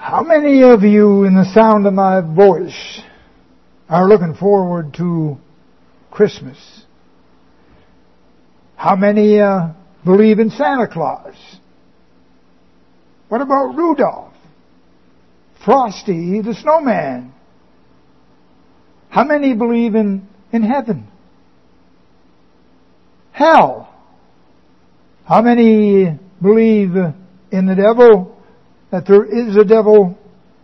How many of you, in the sound of my voice, are looking forward to Christmas? How many believe in Santa Claus? What about Rudolph? Frosty the Snowman? How many believe in heaven? Hell? How many believe in the devil? That there is a devil?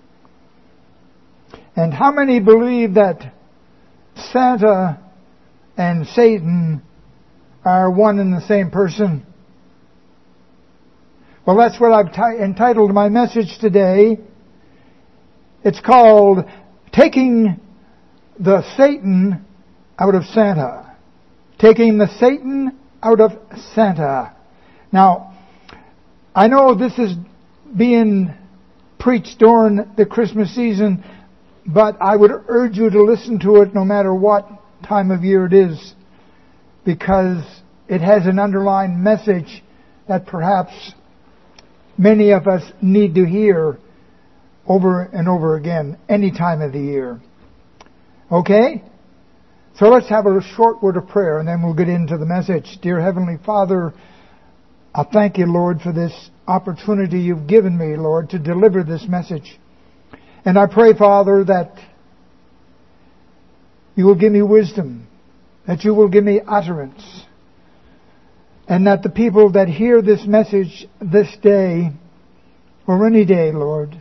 And how many believe that Santa and Satan are one and the same person? Well, that's what I've entitled my message today. It's called Taking the Satan Out of Santa. Taking the Satan out of Santa. Now, I know this is being preached during the Christmas season, but I would urge you to listen to it no matter what time of year it is, because it has an underlying message that perhaps many of us need to hear over and over again, any time of the year. Okay? So let's have a short word of prayer and then we'll get into the message. Dear Heavenly Father, I thank you, Lord, for this opportunity you've given me, Lord, to deliver this message. And I pray, Father, that you will give me wisdom, that you will give me utterance, and that the people that hear this message this day, or any day, Lord,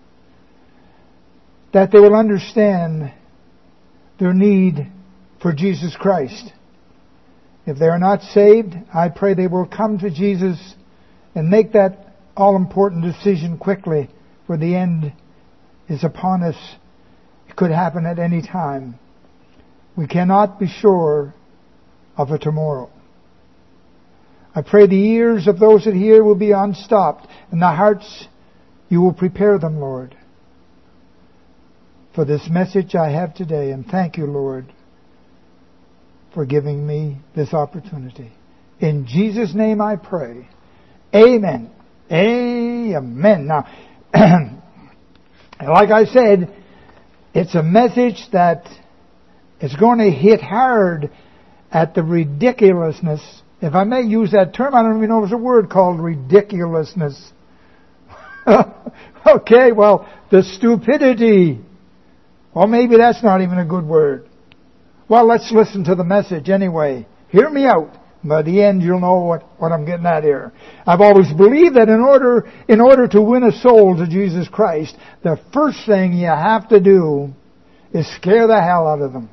that they will understand their need for Jesus Christ. If they are not saved, I pray they will come to Jesus and make that all-important decision quickly, for the end is upon us. It could happen at any time. We cannot be sure of a tomorrow. I pray the ears of those that hear will be unstopped, and the hearts, you will prepare them, Lord, for this message I have today. And thank you, Lord, for giving me this opportunity. In Jesus' name I pray. Amen. Amen. Now, like I said, it's a message that is going to hit hard at the ridiculousness. If I may use that term, I don't even know if there's a word called ridiculousness. Okay, well, the stupidity. Well, maybe that's not even a good word. Well, let's listen to the message anyway. Hear me out. By the end, you'll know what I'm getting at here. I've always believed that in order to win a soul to Jesus Christ, the first thing you have to do is scare the hell out of them.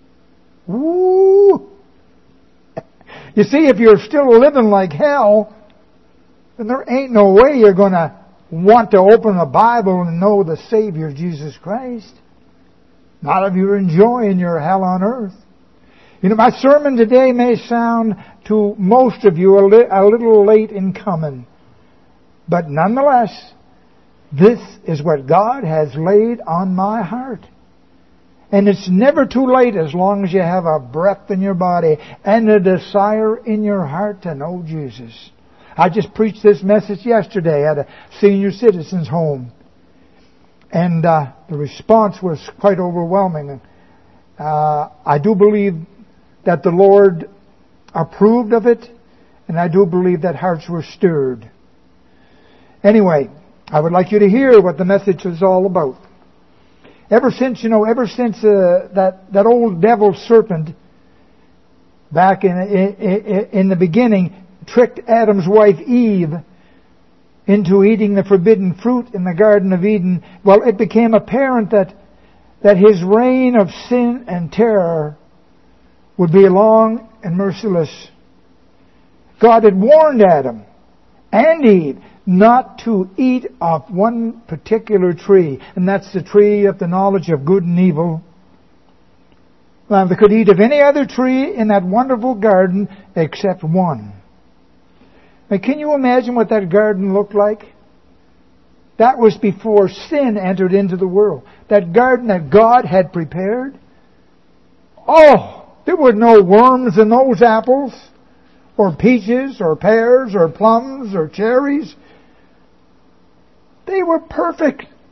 Woo! You see, if you're still living like hell, then there ain't no way you're going to want to open the Bible and know the Savior, Jesus Christ. Not if you're enjoying your hell on earth. You know, my sermon today may sound to most of you a little late in coming. But nonetheless, this is what God has laid on my heart. And it's never too late as long as you have a breath in your body and a desire in your heart to know Jesus. I just preached this message yesterday at a senior citizens home. And the response was quite overwhelming. I do believe that the Lord approved of it, and I do believe that hearts were stirred. Anyway, I would like you to hear what the message is all about. Ever since that old devil serpent back in the beginning tricked Adam's wife Eve into eating the forbidden fruit in the Garden of Eden, well, it became apparent that his reign of sin and terror would be long and merciless. God had warned Adam and Eve not to eat of one particular tree, and that's the tree of the knowledge of good and evil. Now, they could eat of any other tree in that wonderful garden except one. Now, can you imagine what that garden looked like? That was before sin entered into the world. That garden that God had prepared. Oh! There were no worms in those apples, or peaches, or pears, or plums, or cherries. They were perfect.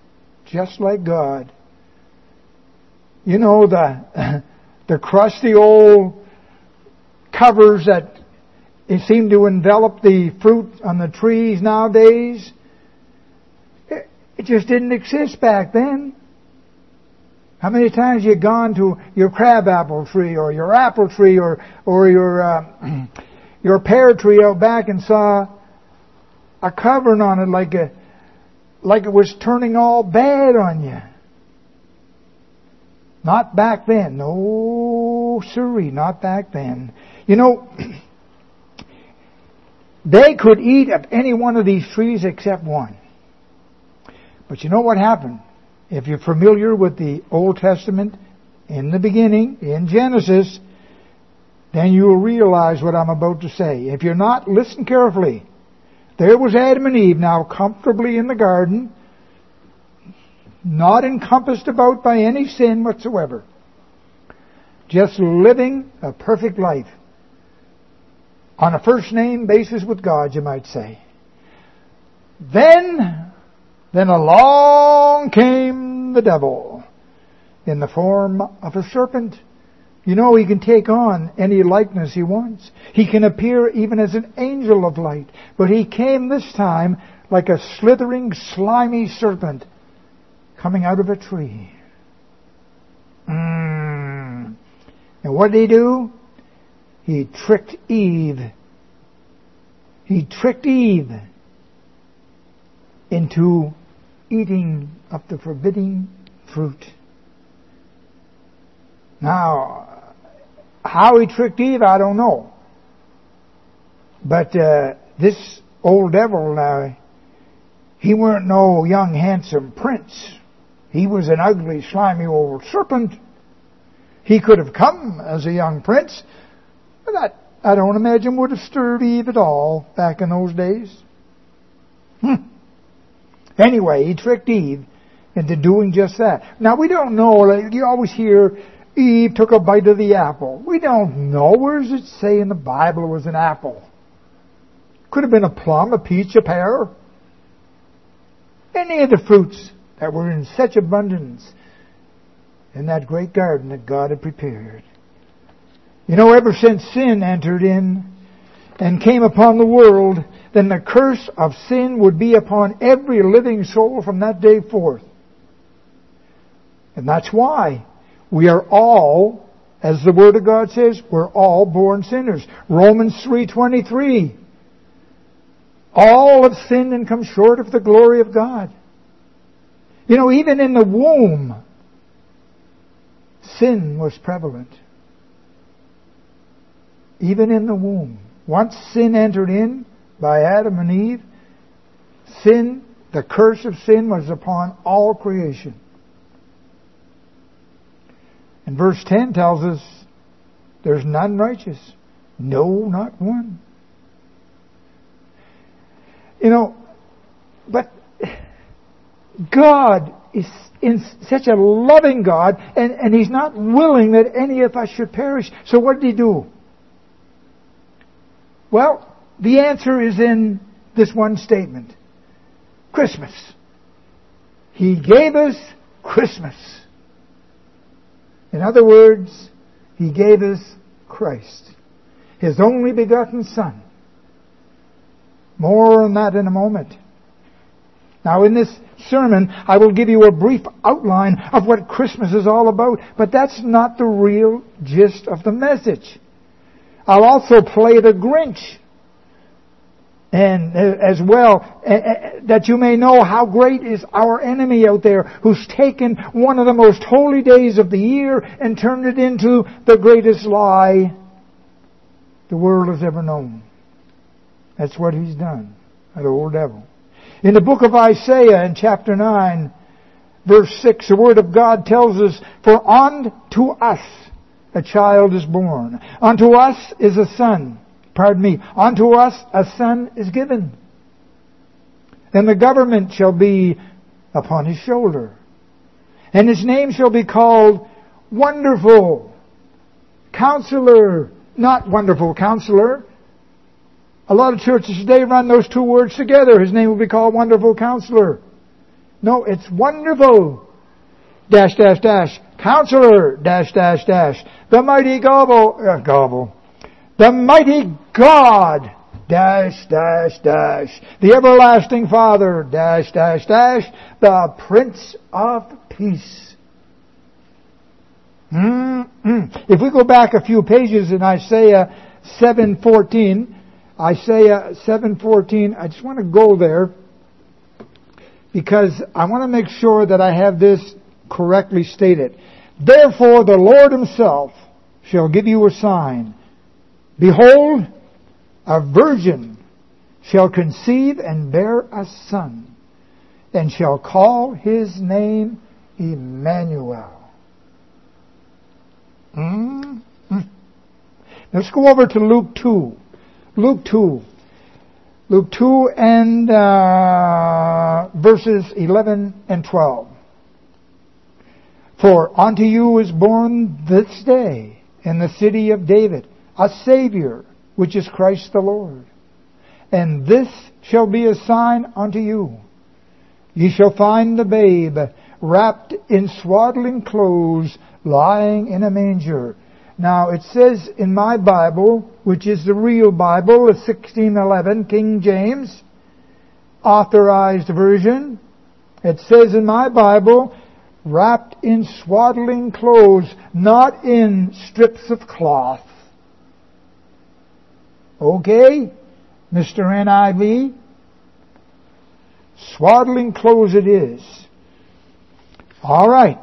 just like God. You know, the crusty old covers that seem to envelop the fruit on the trees nowadays. It just didn't exist back then. How many times you gone to your crabapple tree or your apple tree or your pear tree out back and saw a covering on it like it was turning all bad on you? Not back then. No, sirree, not back then. You know, they could eat of any one of these trees except one. But you know what happened? If you're familiar with the Old Testament, in the beginning, in Genesis, then you will realize what I'm about to say. If you're not, listen carefully. There was Adam and Eve now comfortably in the garden, not encompassed about by any sin whatsoever, just living a perfect life on a first-name basis with God, you might say. Then along came the devil in the form of a serpent. You know, he can take on any likeness he wants. He can appear even as an angel of light. But he came this time like a slithering, slimy serpent coming out of a tree. And what did he do? He tricked Eve. He tricked Eve into eating of the forbidden fruit. Now, how he tricked Eve, I don't know. But this old devil now, he weren't no young handsome prince. He was an ugly, slimy old serpent. He could have come as a young prince, but that, I don't imagine, would have stirred Eve at all back in those days. Anyway, he tricked Eve into doing just that. Now, we don't know. Like, you always hear Eve took a bite of the apple. We don't know. Where does it say in the Bible it was an apple? Could have been a plum, a peach, a pear. Any of the fruits that were in such abundance in that great garden that God had prepared. You know, ever since sin entered in and came upon the world, then the curse of sin would be upon every living soul from that day forth. And that's why we are all, as the Word of God says, we're all born sinners. Romans 3:23. All have sinned and come short of the glory of God. You know, even in the womb, sin was prevalent. Even in the womb. Once sin entered in by Adam and Eve, sin, the curse of sin was upon all creation. And verse 10 tells us there's none righteous. No, not one. You know, but God is in such a loving God, and He's not willing that any of us should perish. So what did He do? Well, the answer is in this one statement. Christmas. He gave us Christmas. In other words, He gave us Christ, His only begotten Son. More on that in a moment. Now, in this sermon, I will give you a brief outline of what Christmas is all about, but that's not the real gist of the message. I'll also play the Grinch, and as well, that you may know how great is our enemy out there, who's taken one of the most holy days of the year and turned it into the greatest lie the world has ever known. That's what he's done, that old devil. In the book of Isaiah, in chapter 9, verse 6, the Word of God tells us, "For unto us a child is born, unto us is a son." Unto us a son is given, and the government shall be upon his shoulder, and his name shall be called Wonderful Counselor, not Wonderful Counselor. A lot of churches today run those two words together. His name will be called Wonderful Counselor. No, it's wonderful. Counselor, the mighty gobble. The mighty God, the everlasting Father, the Prince of Peace. If we go back a few pages in Isaiah 7:14, I just want to go there because I want to make sure that I have this correctly stated. Therefore the Lord Himself shall give you a sign. Behold, a virgin shall conceive and bear a son, and shall call His name Emmanuel. Let's go over to Luke 2. Luke 2 and verses 11 and 12. For unto you is born this day in the city of David a Savior, which is Christ the Lord. And this shall be a sign unto you. Ye shall find the babe wrapped in swaddling clothes, lying in a manger. Now it says in my Bible, which is the real Bible, the 1611 King James Authorized Version, it says in my Bible, wrapped in swaddling clothes, not in strips of cloth. Okay, Mr. NIV? Swaddling clothes it is. All right.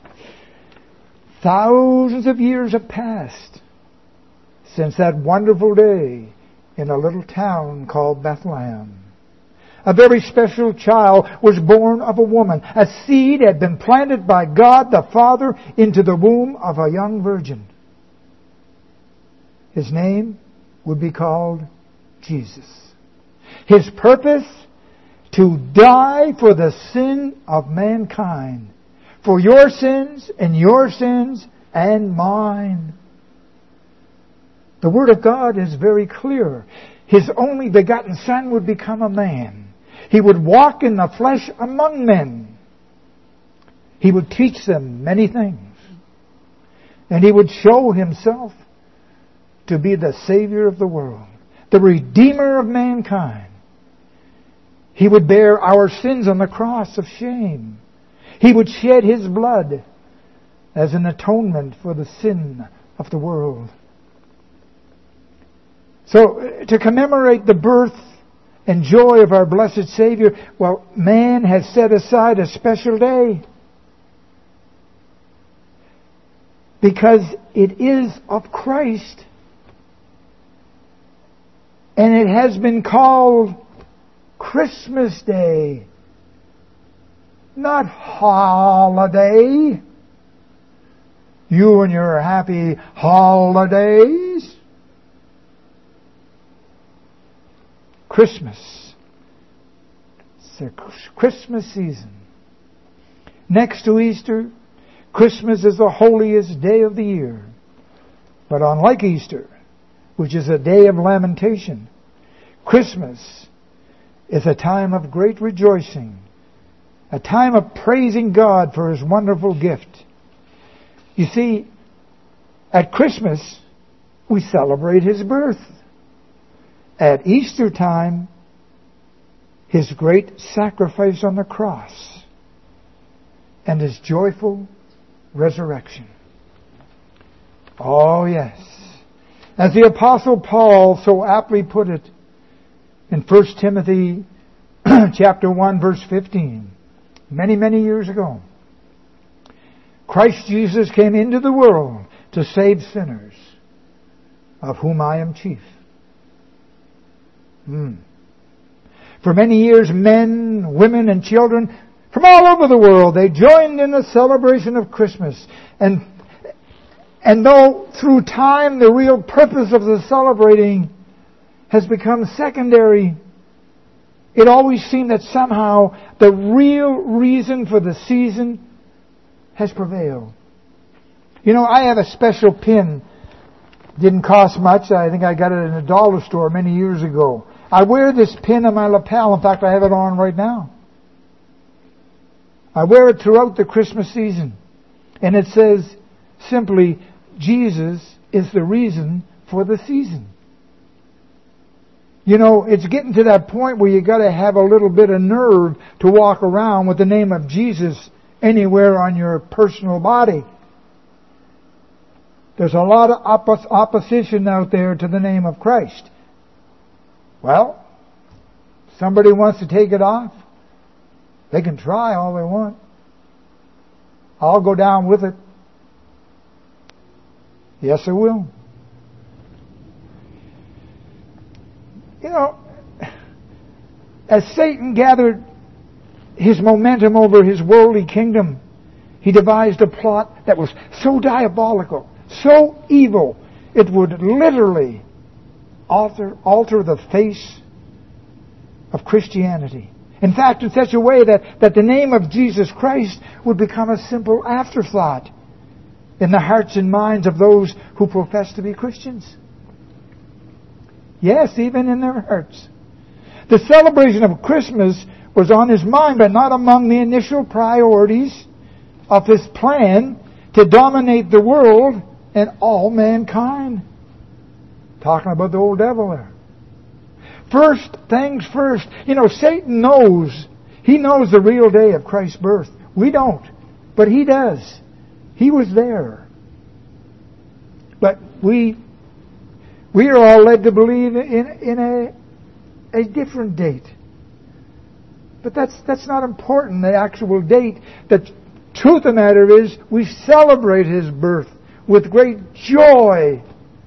Thousands of years have passed since that wonderful day in a little town called Bethlehem. A very special child was born of a woman. A seed had been planted by God the Father into the womb of a young virgin. His name would be called Jesus. His purpose, to die for the sin of mankind. For your sins and mine. The Word of God is very clear. His only begotten Son would become a man. He would walk in the flesh among men. He would teach them many things. And He would show Himself to be the Savior of the world, the Redeemer of mankind. He would bear our sins on the cross of shame. He would shed His blood as an atonement for the sin of the world. So, to commemorate the birth and joy of our blessed Savior, well, man has set aside a special day. Because it is of Christ. And it has been called Christmas Day. Not holiday. You and your happy holidays. Christmas. It's the Christmas season. Next to Easter, Christmas is the holiest day of the year. But unlike Easter, which is a day of lamentation, Christmas is a time of great rejoicing. A time of praising God for His wonderful gift. You see, at Christmas, we celebrate His birth. At Easter time, His great sacrifice on the cross and His joyful resurrection. Oh yes. As the Apostle Paul so aptly put it in 1 Timothy chapter 1 verse 15, many, many years ago, Christ Jesus came into the world to save sinners, of whom I am chief. For many years, men, women, and children from all over the world, they joined in the celebration of Christmas. And though through time the real purpose of the celebrating has become secondary, it always seemed that somehow the real reason for the season has prevailed. You know, I have a special pin. Didn't cost much. I think I got it in a dollar store many years ago. I wear this pin on my lapel. In fact, I have it on right now. I wear it throughout the Christmas season. And it says simply, Jesus is the reason for the season. You know, it's getting to that point where you got to have a little bit of nerve to walk around with the name of Jesus anywhere on your personal body. There's a lot of opposition out there to the name of Christ. Well, somebody wants to take it off. They can try all they want. I'll go down with it. Yes, I will. You know, as Satan gathered his momentum over his worldly kingdom, he devised a plot that was so diabolical, so evil, it would literally alter the face of Christianity. In fact, in such a way that the name of Jesus Christ would become a simple afterthought in the hearts and minds of those who profess to be Christians. Yes, even in their hearts. The celebration of Christmas was on his mind, but not among the initial priorities of his plan to dominate the world and all mankind. Talking about the old devil there. First things first. You know, Satan knows. He knows the real day of Christ's birth. We don't. But he does. He was there. But we are all led to believe in a different date. But that's not important, the actual date. The truth of the matter is, we celebrate his birth with great joy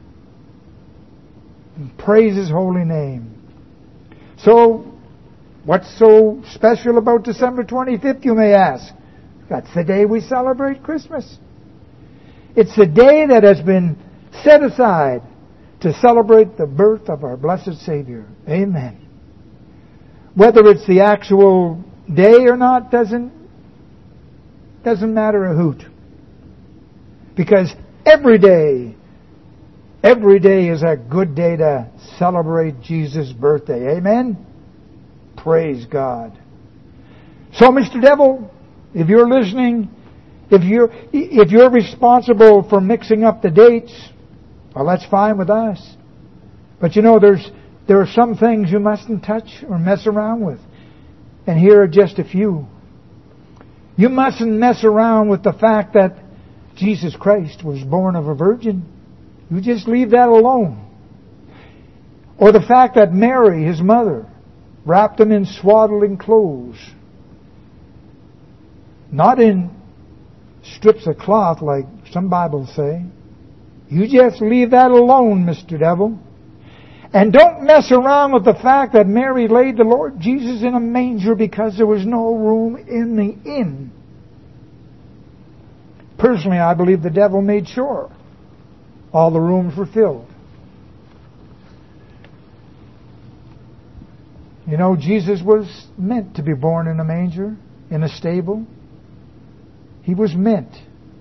and praise his holy name. So, what's so special about December 25th, you may ask? That's the day we celebrate Christmas. It's the day that has been set aside to celebrate the birth of our blessed Savior. Amen. Whether it's the actual day or not doesn't matter a hoot. Because every day is a good day to celebrate Jesus' birthday. Amen? Praise God. So, Mr. Devil, if you're listening, if you're responsible for mixing up the dates, well, that's fine with us. But you know, there are some things you mustn't touch or mess around with. And here are just a few. You mustn't mess around with the fact that Jesus Christ was born of a virgin. You just leave that alone. Or the fact that Mary, his mother, wrapped him in swaddling clothes. Not in strips of cloth like some Bibles say. You just leave that alone, Mr. Devil. And don't mess around with the fact that Mary laid the Lord Jesus in a manger because there was no room in the inn. Personally, I believe the devil made sure all the rooms were filled. You know, Jesus was meant to be born in a manger, in a stable. He was meant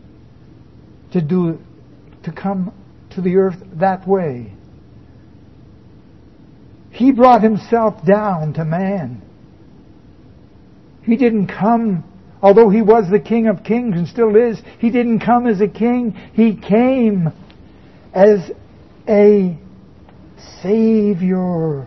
to come to the earth that way. He brought himself down to man. He didn't come, although he was the King of Kings and still is, he didn't come as a king. He came as a Savior.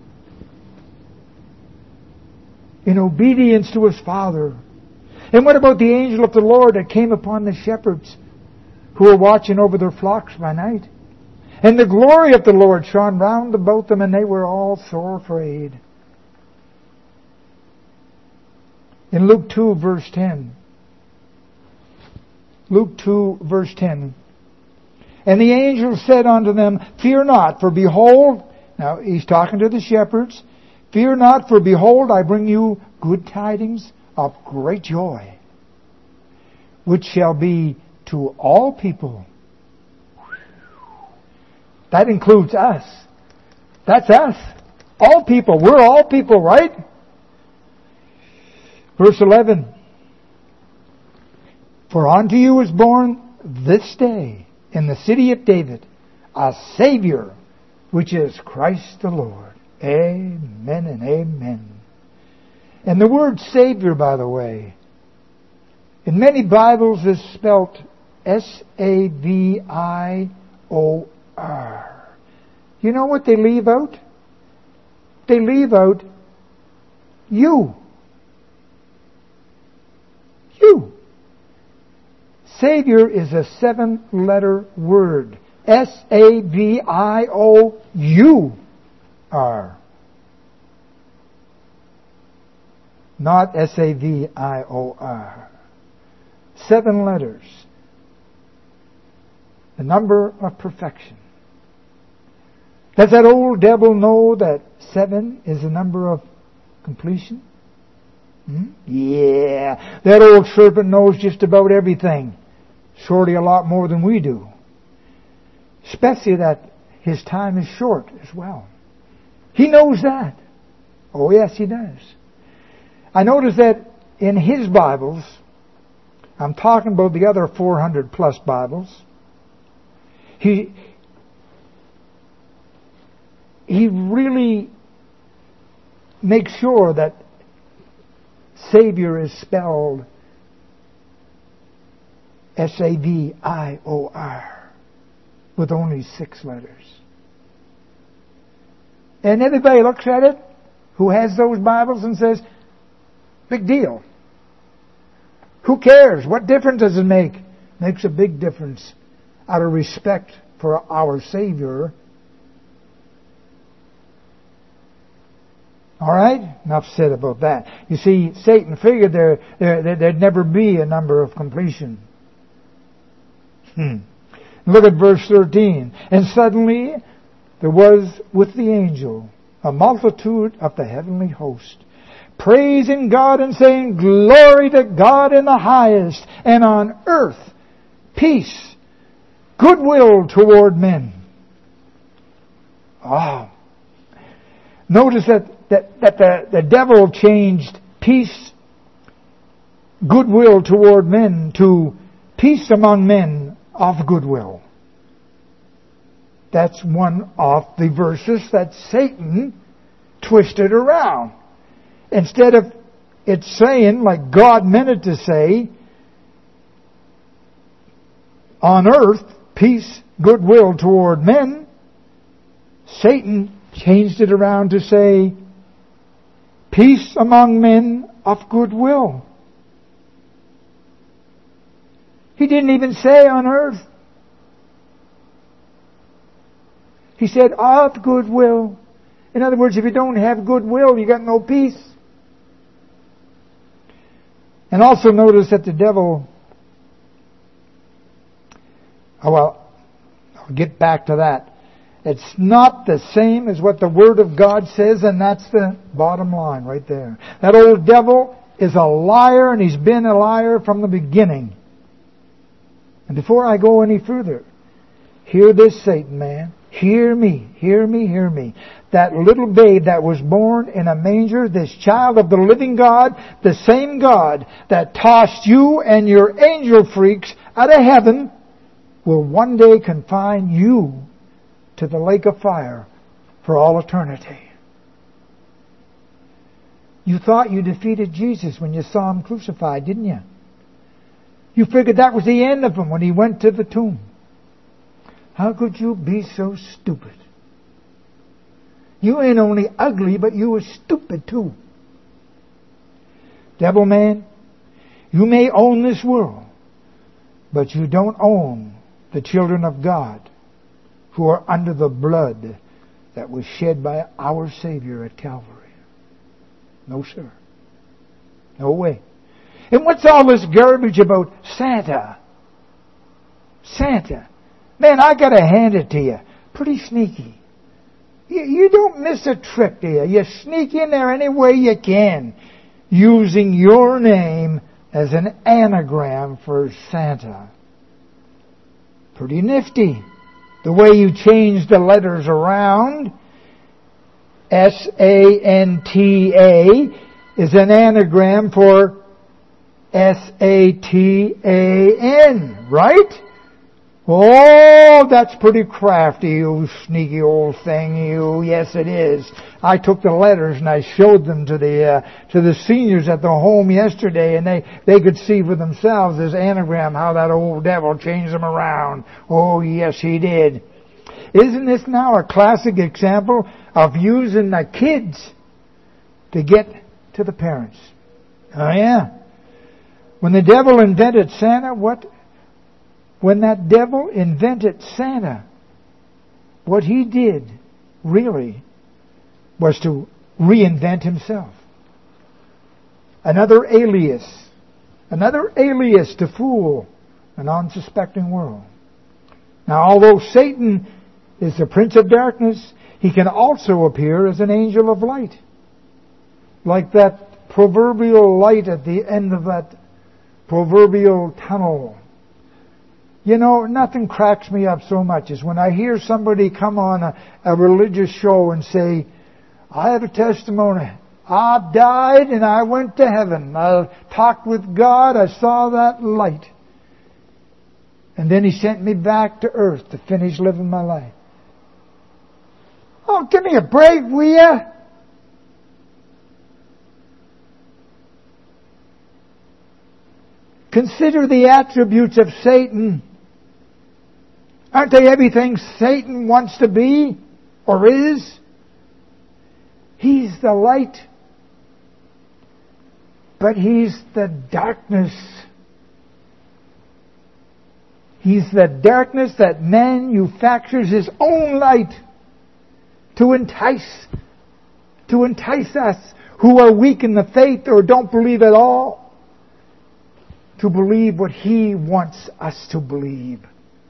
In obedience to his Father. And what about the angel of the Lord that came upon the shepherds who were watching over their flocks by night? And the glory of the Lord shone round about them, and they were all sore afraid. In Luke 2, verse 10. Luke 2, verse 10. And the angel said unto them, Fear not, for behold... Now, he's talking to the shepherds. Fear not, for behold, I bring you good tidings of great joy, which shall be to all people. That includes us. That's us. All people. We're all people, right? Verse 11. For unto you is born this day in the city of David a Savior, which is Christ the Lord. Amen and amen. And the word Savior, by the way, In many Bibles, it's spelt S-A-V-I-O-R. You know what they leave out? They leave out you. You. Savior is a 7-letter word. S-A-V-I-O-U-R. Not S-A-V-I-O-R. 7 letters. The number of perfection. Does that old devil know that 7 is the number of completion? Yeah. That old serpent knows just about everything. Surely a lot more than we do. Especially that his time is short as well. He knows that. Oh yes, he does. I notice that in his Bibles, I'm talking about the other 400 plus Bibles, he really makes sure that Savior is spelled S-A-V-I-O-R with only 6 letters. And everybody looks at it who has those Bibles and says, big deal. Who cares? What difference does it make? Makes a big difference out of respect for our Savior. All right? Enough said about that. You see, Satan figured there'd never be a number of completion. Look at verse 13. And suddenly there was with the angel a multitude of the heavenly host, praising God and saying, Glory to God in the highest, and on earth peace, goodwill toward men. Oh. Notice that the devil changed peace, goodwill toward men to peace among men of goodwill. That's one of the verses that Satan twisted around. Instead of it saying, like God meant it to say, on earth, peace, goodwill toward men, Satan changed it around to say, peace among men of goodwill. He didn't even say on earth. He said of goodwill. In other words, if you don't have goodwill, you got no peace. And also notice that the devil, I'll get back to that. It's not the same as what the Word of God says, and that's the bottom line right there. That old devil is a liar, and he's been a liar from the beginning. And before I go any further, hear this, Satan man. Hear me, hear me, hear me. That little babe that was born in a manger, this child of the living God, the same God that tossed you and your angel freaks out of heaven, will one day confine you to the lake of fire for all eternity. You thought you defeated Jesus when you saw Him crucified, didn't you? You figured that was the end of Him when He went to the tomb. How could you be so stupid? You ain't only ugly, but you were stupid too. Devil man, you may own this world, but you don't own the children of God who are under the blood that was shed by our Savior at Calvary. No, sir. No way. And what's all this garbage about Santa? Santa. Man, I gotta hand it to you. Pretty sneaky. You don't miss a trick, do you? You sneak in there any way you can, using your name as an anagram for Santa. Pretty nifty. The way you change the letters around. S-A-N-T-A is an anagram for S-A-T-A-N, right? Oh, that's pretty crafty, you sneaky old thing, you. Yes, it is. I took the letters and I showed them to the seniors at the home yesterday, and they could see for themselves this anagram how that old devil changed them around. Oh, yes, he did. Isn't this now a classic example of using the kids to get to the parents? Oh, yeah. When the devil invented Santa, When that devil invented Santa, what he did, really, was to reinvent himself. Another alias to fool an unsuspecting world. Now, although Satan is the prince of darkness, he can also appear as an angel of light. Like that proverbial light at the end of that proverbial tunnel. You know, nothing cracks me up so much as when I hear somebody come on a religious show and say, I have a testimony. I died and I went to heaven. I talked with God. I saw that light. And then He sent me back to earth to finish living my life. Oh, give me a break, will ya? Consider the attributes of Satan. Aren't they everything Satan wants to be or is? He's the light, but he's the darkness. He's the darkness that manufactures his own light to entice us who are weak in the faith or don't believe at all, to believe what he wants us to believe.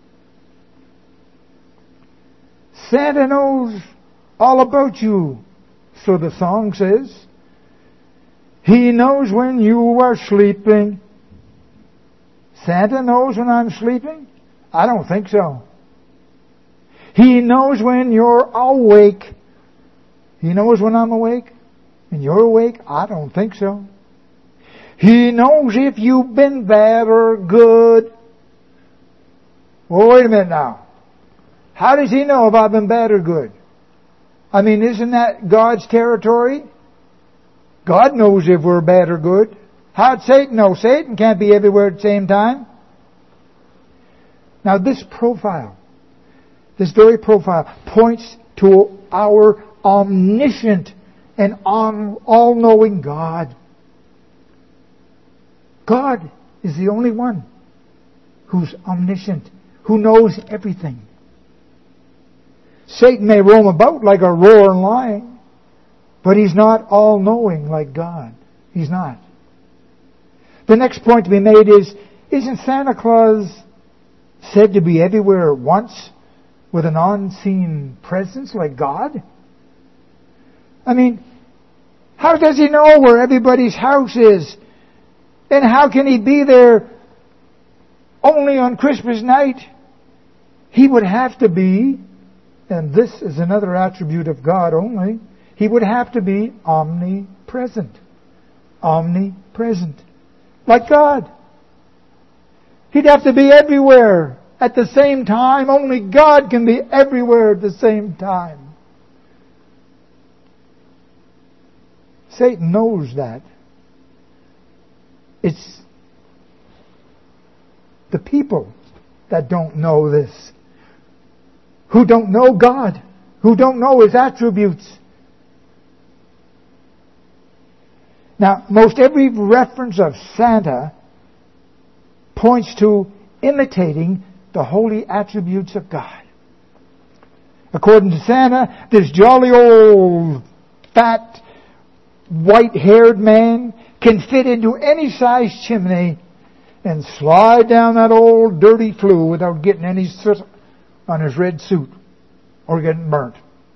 Santa knows all about you, so the song says. He knows when you are sleeping. Santa knows when I'm sleeping? I don't think so. He knows when you're awake. He knows when I'm awake and you're awake? I don't think so. He knows if you've been bad or good. Well, wait a minute now. How does He know if I've been bad or good? I mean, isn't that God's territory? God knows if we're bad or good. How'd Satan know? Satan can't be everywhere at the same time. Now this very profile, points to our omniscient and all-knowing God. God is the only one who's omniscient, who knows everything. Satan may roam about like a roaring lion, but he's not all-knowing like God. He's not. The next point to be made is, isn't Santa Claus said to be everywhere at once with an unseen presence like God? I mean, how does He know where everybody's house is? And how can He be there only on Christmas night? He would have to be, and this is another attribute of God only, He would have to be omnipresent. Omnipresent. Like God. He'd have to be everywhere at the same time. Only God can be everywhere at the same time. Satan knows that. It's the people that don't know this, who don't know God, who don't know His attributes. Now, most every reference of Santa points to imitating the holy attributes of God. According to Santa, this jolly old, fat, white-haired man can fit into any size chimney and slide down that old dirty flue without getting any soot on his red suit or getting burnt.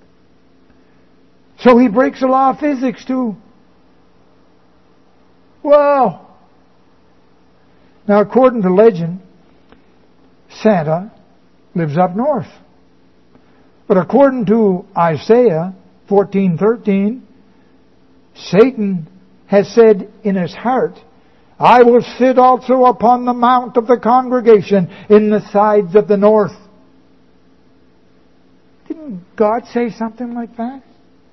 So he breaks the law of physics too. Wow! Now, according to legend, Santa lives up north. But according to Isaiah 14:13, Satan has said in his heart, I will sit also upon the mount of the congregation in the sides of the north. Didn't God say something like that?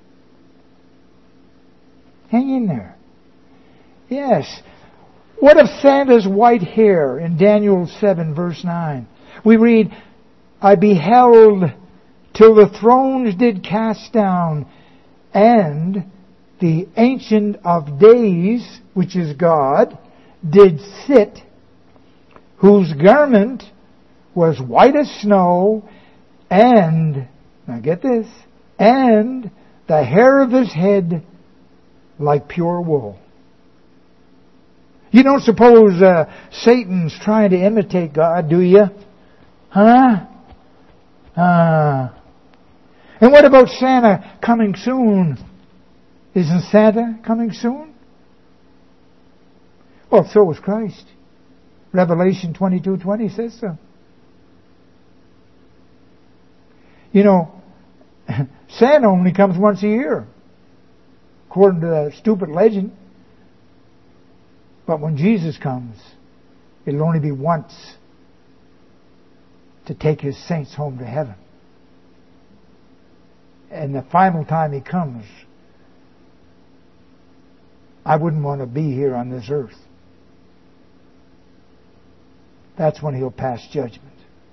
Hang in there. Yes. What of Santa's white hair in Daniel 7 verse 9? We read, I beheld till the thrones did cast down, and the Ancient of Days, which is God, did sit, whose garment was white as snow, and, now get this, and the hair of his head like pure wool. You don't suppose Satan's trying to imitate God, do you? Huh? And what about Santa coming soon? Isn't Santa coming soon? Well, so is Christ. Revelation 22:20 says so. You know, Santa only comes once a year, according to the stupid legend. But when Jesus comes, it'll only be once to take His saints home to heaven. And the final time He comes, I wouldn't want to be here on this earth. That's when He'll pass judgment.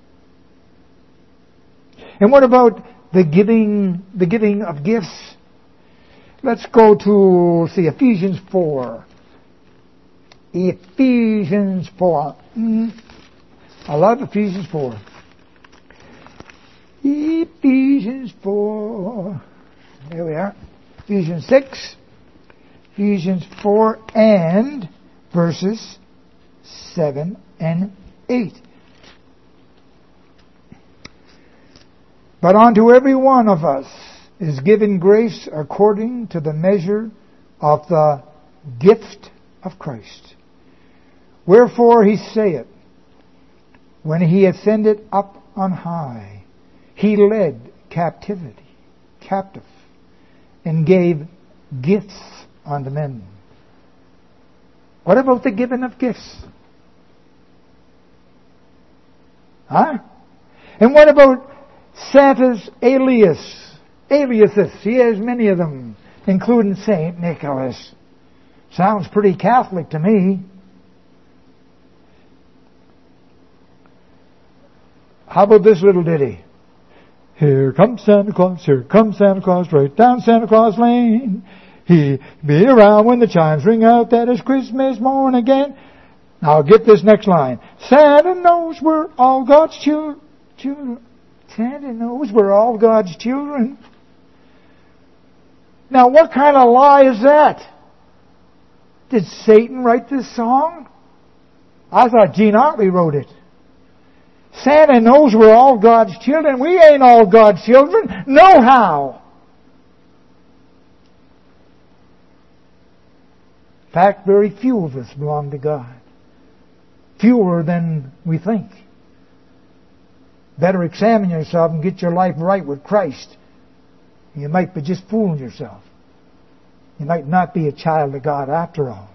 And what about the giving of gifts? Let's go to, Ephesians 4. Ephesians 4. I love Ephesians 4. Ephesians 4. There we are. Ephesians 6. Ephesians 4 and verses 7 and 8. But unto every one of us is given grace according to the measure of the gift of Christ. Wherefore He saith, when He ascended up on high, He led captive, and gave gifts unto men. What about the giving of gifts? Huh? And what about Santa's aliases? He has many of them, including Saint Nicholas. Sounds pretty Catholic to me. How about this little ditty? Here comes Santa Claus, right down Santa Claus Lane. He'll be around when the chimes ring out that it's Christmas morn again. Now get this next line. Santa knows we're all God's children. Santa knows we're all God's children. Now what kind of lie is that? Did Satan write this song? I thought Gene Otley wrote it. Santa knows we're all God's children. We ain't all God's children. No how. In fact, very few of us belong to God. Fewer than we think. Better examine yourself and get your life right with Christ. You might be just fooling yourself. You might not be a child of God after all.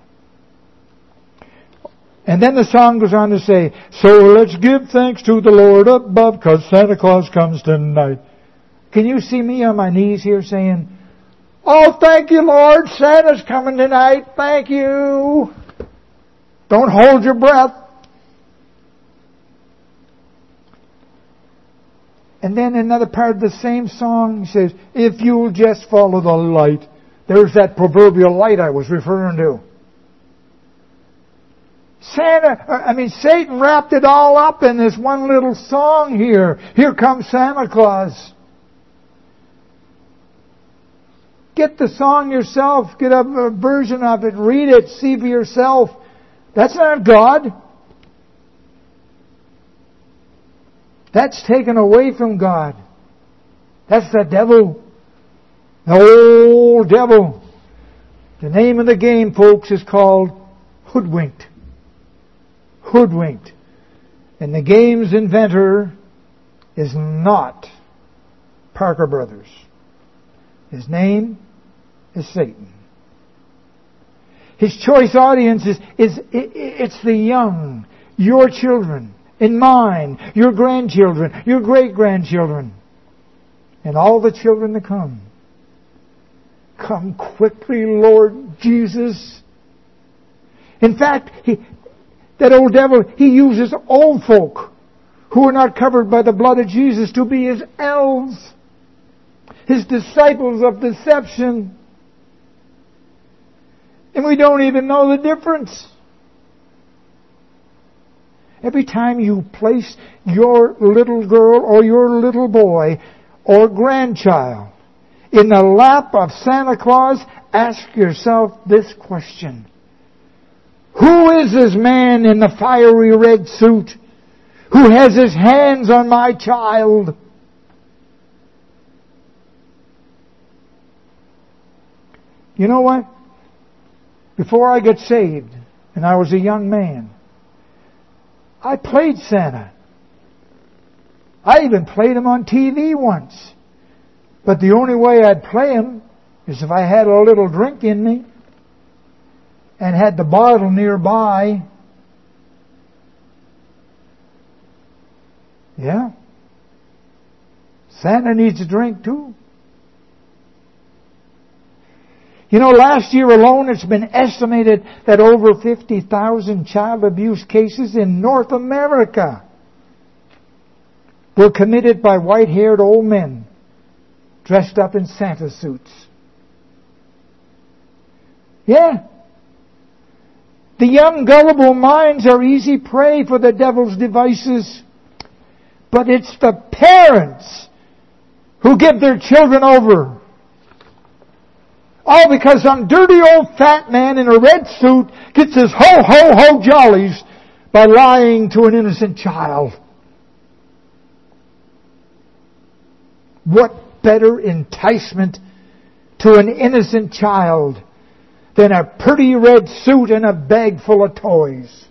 And then the song goes on to say, so let's give thanks to the Lord above, 'cause Santa Claus comes tonight. Can you see me on my knees here saying, oh, thank you, Lord, Santa's coming tonight. Thank you. Don't hold your breath. And then another part of the same song says, if you'll just follow the light. There's that proverbial light I was referring to. Satan wrapped it all up in this one little song here. Here comes Santa Claus. Get the song yourself. Get a version of it. Read it. See for yourself. That's not God. That's taken away from God. That's the devil. The old devil. The name of the game, folks, is called hoodwinked. Hoodwinked. And the game's inventor is not Parker Brothers. His name is Satan. His choice audience it's the young, your children, and mine, your grandchildren, your great-grandchildren, and all the children to come. Come quickly, Lord Jesus. In fact, that old devil, he uses old folk who are not covered by the blood of Jesus to be his elves, his disciples of deception. And we don't even know the difference. Every time you place your little girl or your little boy or grandchild in the lap of Santa Claus, ask yourself this question. Who is this man in the fiery red suit who has his hands on my child? You know what? Before I got saved, and I was a young man, I played Santa. I even played him on TV once. But the only way I'd play him is if I had a little drink in me and had the bottle nearby. Yeah. Santa needs a drink too. You know, last year alone it's been estimated that over 50,000 child abuse cases in North America were committed by white-haired old men dressed up in Santa suits. Yeah. The young gullible minds are easy prey for the devil's devices. But it's the parents who give their children over. All because some dirty old fat man in a red suit gets his ho-ho-ho jollies by lying to an innocent child. What better enticement to an innocent child than a pretty red suit and a bag full of toys?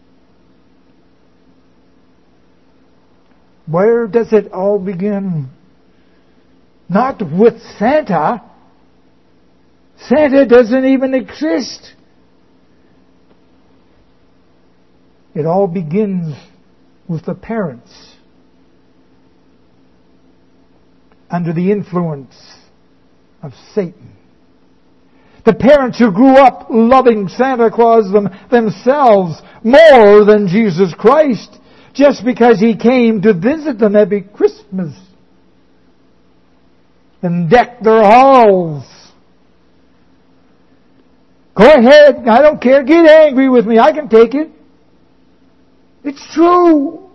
Where does it all begin? Not with Santa. Santa doesn't even exist. It all begins with the parents under the influence of Satan. The parents who grew up loving Santa Claus themselves more than Jesus Christ just because He came to visit them every Christmas and deck their halls. Go ahead, I don't care, get angry with me, I can take it. It's true.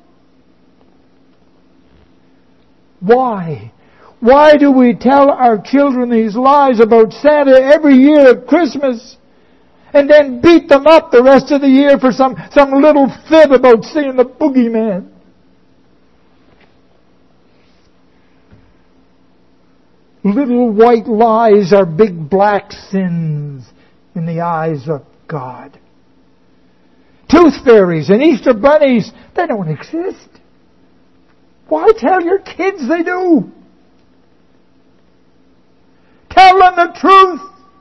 Why? Why do we tell our children these lies about Santa every year at Christmas and then beat them up the rest of the year for some little fib about seeing the boogeyman? Little white lies are big black sins in the eyes of God. Tooth fairies and Easter bunnies, they don't exist. Why tell your kids they do? Tell them the truth.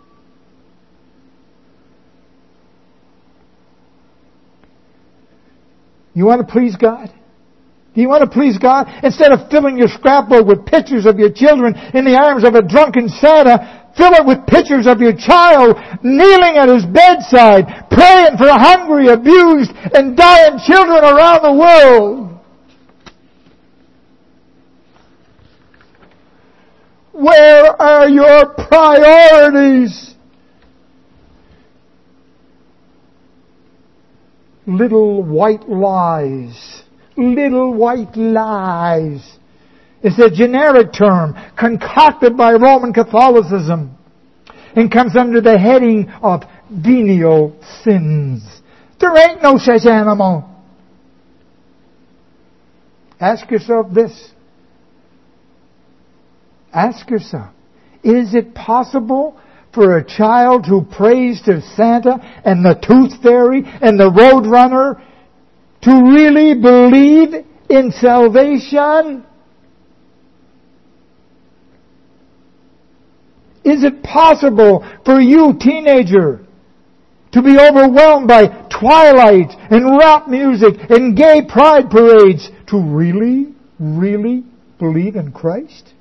You want to please God? Do you want to please God? Instead of filling your scrapbook with pictures of your children in the arms of a drunken Santa, fill it with pictures of your child kneeling at his bedside, praying for hungry, abused, and dying children around the world. Where are your priorities? Little white lies. Little white lies. It's a generic term concocted by Roman Catholicism and comes under the heading of venial sins. There ain't no such animal. Ask yourself this. Ask yourself, is it possible for a child who prays to Santa and the Tooth Fairy and the Roadrunner to really believe in salvation? Is it possible for you, teenager, to be overwhelmed by twilight and rap music and gay pride parades to really, really believe in Christ?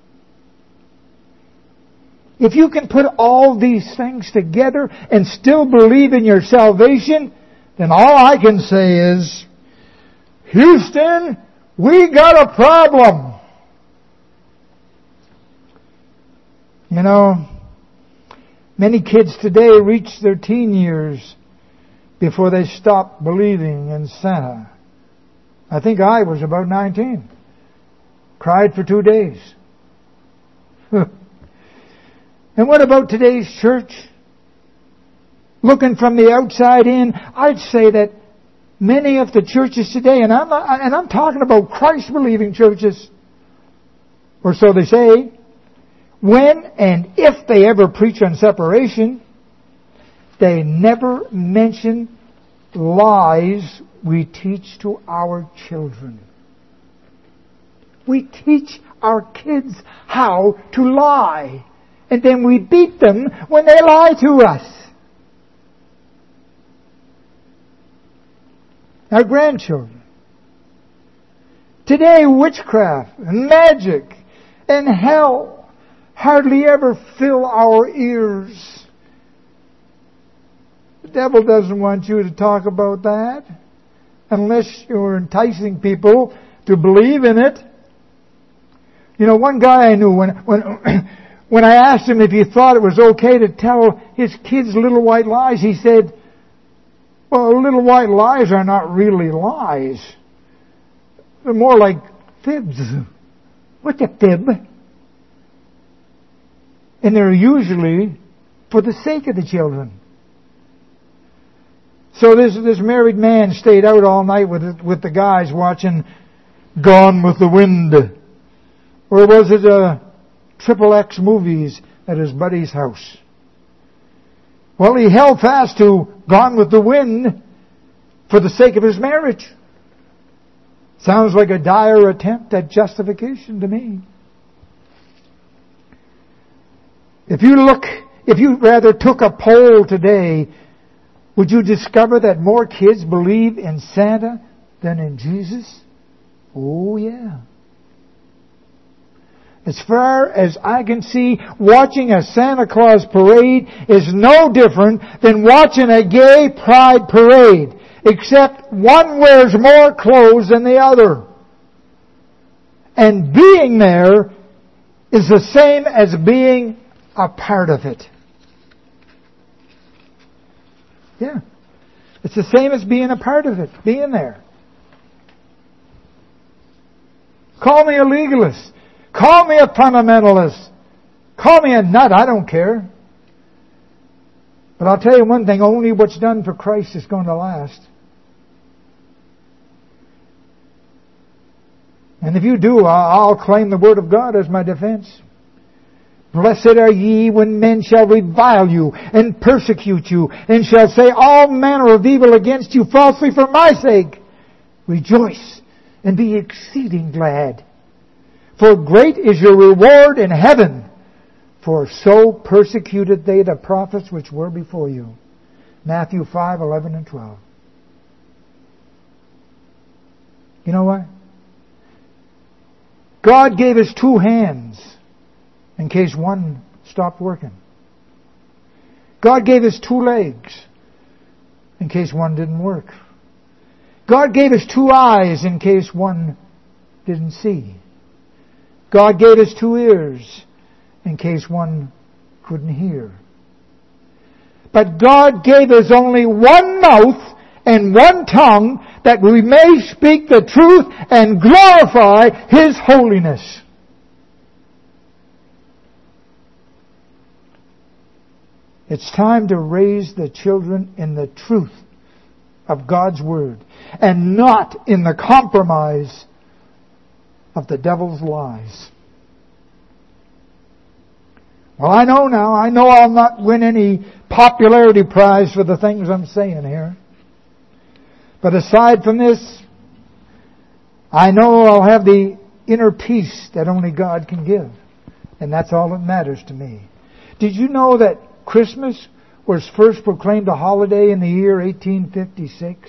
If you can put all these things together and still believe in your salvation, then all I can say is, Houston, we got a problem. You know, many kids today reach their teen years before they stop believing in Santa. I think I was about 19. Cried for 2 days. And what about today's church? Looking from the outside in, I'd say that many of the churches today, and I'm talking about Christ-believing churches, or so they say, when and if they ever preach on separation, they never mention lies we teach to our children. We teach our kids how to lie. And then we beat them when they lie to us. Our grandchildren. Today, witchcraft and magic and hell hardly ever fill our ears. The devil doesn't want you to talk about that unless you're enticing people to believe in it. You know, one guy I knew, when I asked him if he thought it was okay to tell his kids little white lies, he said, well, little white lies are not really lies. They're more like fibs. What's a fib? And they're usually for the sake of the children. So this married man stayed out all night with the guys watching Gone with the Wind. Or was it XXX movies at his buddy's house? Well, he held fast to Gone with the Wind for the sake of his marriage. Sounds like a dire attempt at justification to me. If you rather took a poll today, would you discover that more kids believe in Santa than in Jesus? Oh, yeah. As far as I can see, watching a Santa Claus parade is no different than watching a gay pride parade, except one wears more clothes than the other. And being there is the same as being a part of it. Yeah. It's the same as being a part of it, being there. Call me a legalist. Call me a fundamentalist. Call me a nut. I don't care. But I'll tell you one thing. Only what's done for Christ is going to last. And if you do, I'll claim the Word of God as my defense. Blessed are ye when men shall revile you and persecute you and shall say all manner of evil against you falsely for my sake. Rejoice and be exceeding glad. For great is your reward in heaven, for so persecuted they the prophets which were before you. Matthew 5:11 and 12. You know what? God gave us 2 hands in case one stopped working. God gave us 2 legs in case one didn't work. God gave us 2 eyes in case one didn't see. God gave us 2 ears in case one couldn't hear. But God gave us only 1 mouth and 1 tongue that we may speak the truth and glorify His holiness. It's time to raise the children in the truth of God's Word and not in the compromise of the devil's lies. Well, I know now. I know I'll not win any popularity prize for the things I'm saying here. But aside from this, I know I'll have the inner peace that only God can give. And that's all that matters to me. Did you know that Christmas was first proclaimed a holiday in the year 1856.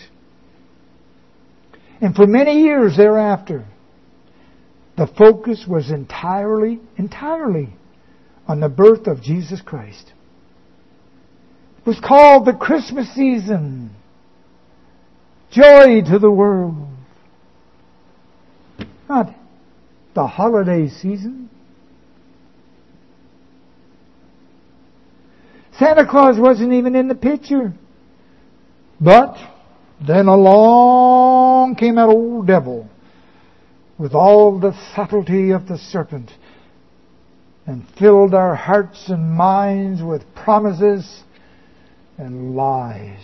And for many years thereafter, the focus was entirely on the birth of Jesus Christ. It was called the Christmas season. Joy to the world. Not the holiday season. Santa Claus wasn't even in the picture. But then along came that old devil with all the subtlety of the serpent and filled our hearts and minds with promises and lies.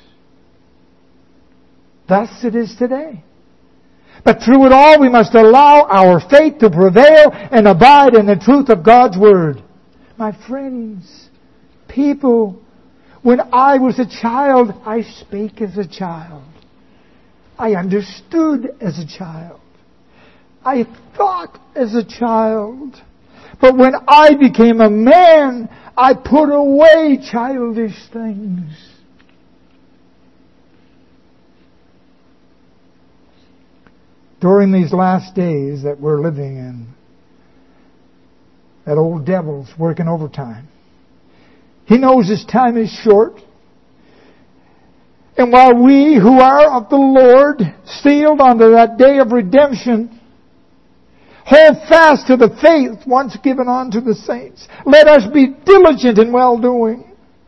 Thus it is today. But through it all we must allow our faith to prevail and abide in the truth of God's Word. My friends, people, when I was a child, I spake as a child. I understood as a child. I thought as a child. But when I became a man, I put away childish things. During these last days that we're living in, that old devil's working overtime. He knows his time is short. And while we who are of the Lord, sealed unto that day of redemption, hold fast to the faith once given unto the saints, let us be diligent in well-doing.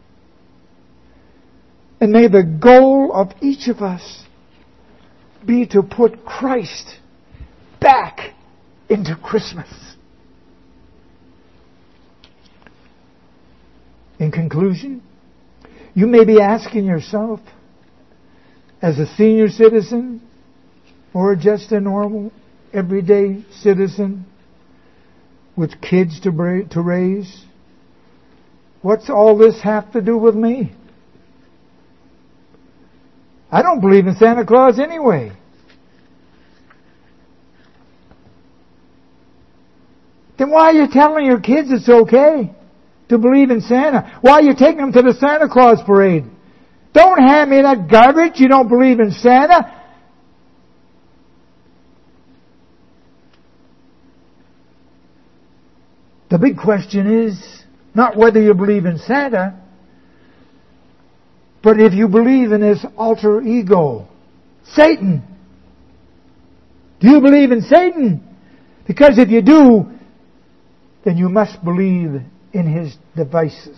And may the goal of each of us be to put Christ back into Christmas. In conclusion, you may be asking yourself, as a senior citizen or just a normal, everyday citizen with kids to raise, what's all this have to do with me? I don't believe in Santa Claus anyway. Then why are you telling your kids it's okay to believe in Santa? Why are you taking them to the Santa Claus parade? Don't hand me that garbage. You don't believe in Santa. The big question is not whether you believe in Santa, but if you believe in his alter ego, Satan. Do you believe in Satan? Because if you do, then you must believe in his devices.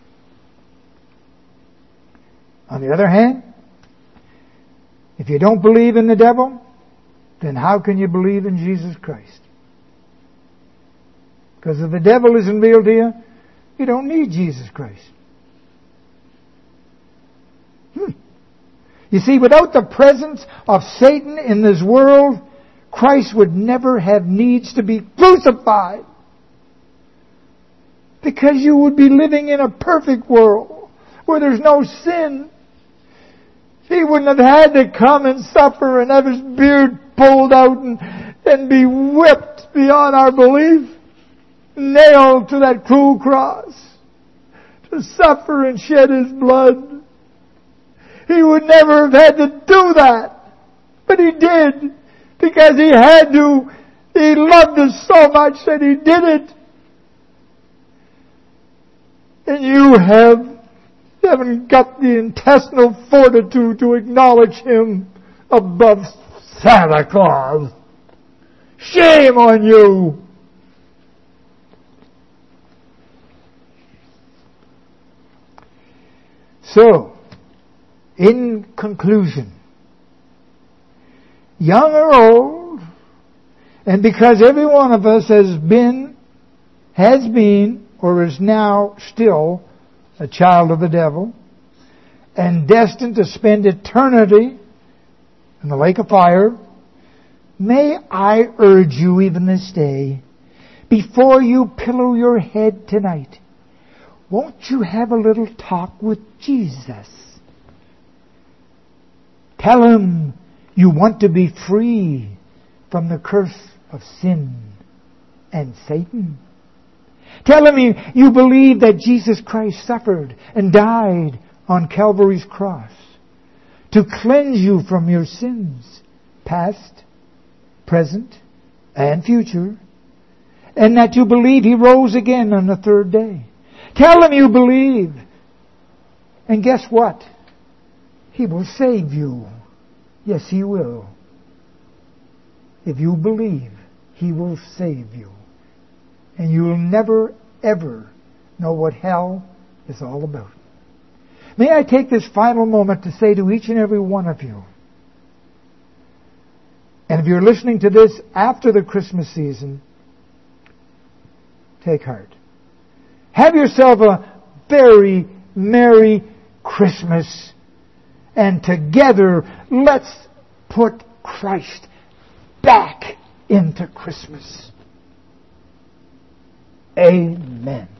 On the other hand, if you don't believe in the devil, then how can you believe in Jesus Christ? Because if the devil isn't real to you, you don't need Jesus Christ. You see, without the presence of Satan in this world, Christ would never have needs to be crucified. Because you would be living in a perfect world where there's no sin. He wouldn't have had to come and suffer and have his beard pulled out and be whipped beyond our belief, nailed to that cruel cross, to suffer and shed his blood. He would never have had to do that. But he did. Because he had to. He loved us so much that he did it. And you haven't got the intestinal fortitude to acknowledge him above Santa Claus. Shame on you! So, in conclusion, young or old, and because every one of us has been, or is now still a child of the devil, and destined to spend eternity in the lake of fire, may I urge you even this day, before you pillow your head tonight, won't you have a little talk with Jesus? Tell him you want to be free from the curse of sin and Satan. Tell him you believe that Jesus Christ suffered and died on Calvary's cross to cleanse you from your sins, past, present, and future, and that you believe He rose again on the third day. Tell him you believe. And guess what? He will save you. Yes, He will. If you believe, He will save you. And you will never, ever know what hell is all about. May I take this final moment to say to each and every one of you, and if you're listening to this after the Christmas season, take heart. Have yourself a very Merry Christmas. And together, let's put Christ back into Christmas. Amen.